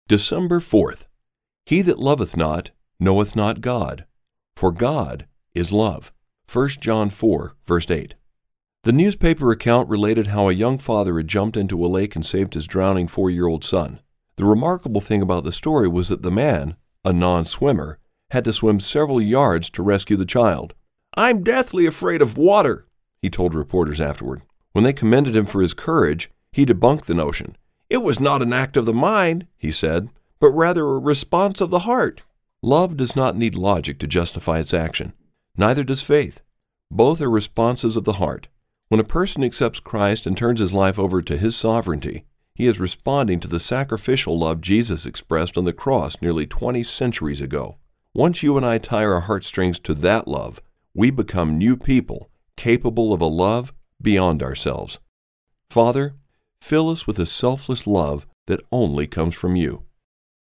December 4th. He that loveth not knoweth not God, for God is love. 1 John 4, verse 8. The newspaper account related how a young father had jumped into a lake and saved his drowning 4-year-old son. The remarkable thing about the story was that the man, a non-swimmer, had to swim several yards to rescue the child. "I'm deathly afraid of water," he told reporters afterward. When they commended him for his courage, he debunked the notion. "It was not an act of the mind," he said, "but rather a response of the heart." Love does not need logic to justify its action. Neither does faith. Both are responses of the heart. When a person accepts Christ and turns his life over to His sovereignty, he is responding to the sacrificial love Jesus expressed on the cross nearly 20 centuries ago. Once you and I tie our heartstrings to that love, we become new people, capable of a love beyond ourselves. Father, fill us with a selfless love that only comes from You.